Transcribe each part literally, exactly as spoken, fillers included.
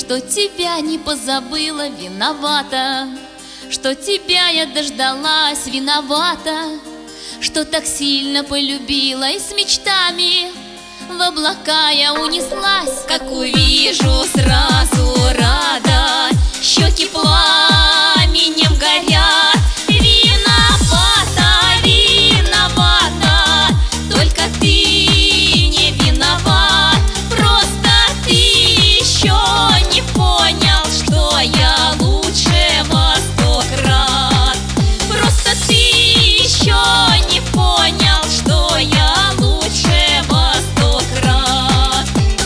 что тебя не позабыла, виновата. Что тебя я дождалась, виновата. Что так сильно полюбила и с мечтами в облака я унеслась. Как увижу, сразу рада, щеки пламенем горят. Виновата, виновата, только ты не виноват. Просто ты еще не понял, что я лучше во сто крат. Просто ты еще не понял, что я лучше во сто крат.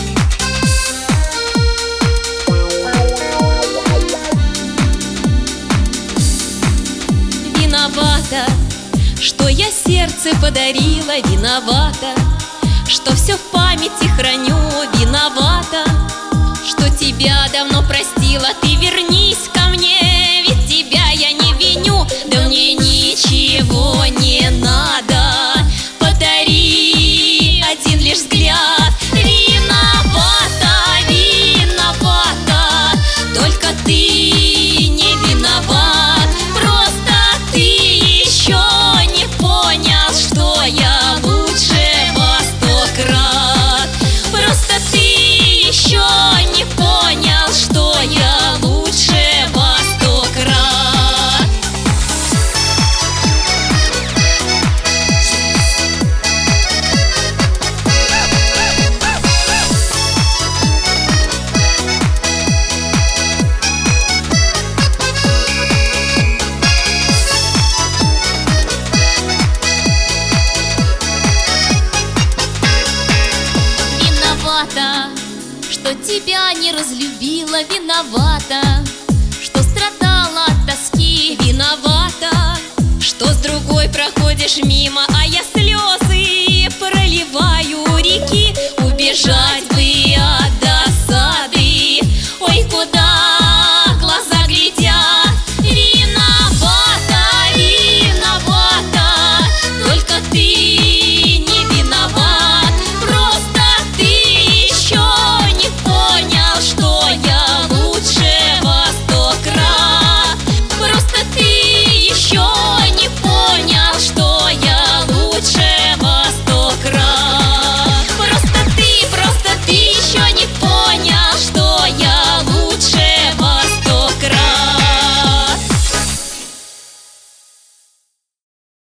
Виновата, что я сердце подарила, виновата. Что все в памяти храню, виновата. Что тебя давно простила, ты вернись ко мне, ведь тебя я не виню. Да мне ничего не надо, подари один лишь взгляд. Виновата, виновата, только ты не виноват. Просто ты еще не понял, что я лучше во сто крат. Просто ты еще не понял, что я лучше во сто крат. Виновата, что тебя не разлюбила, виновата. Что страдала от тоски, виновата. Что с другой проходишь мимо, а я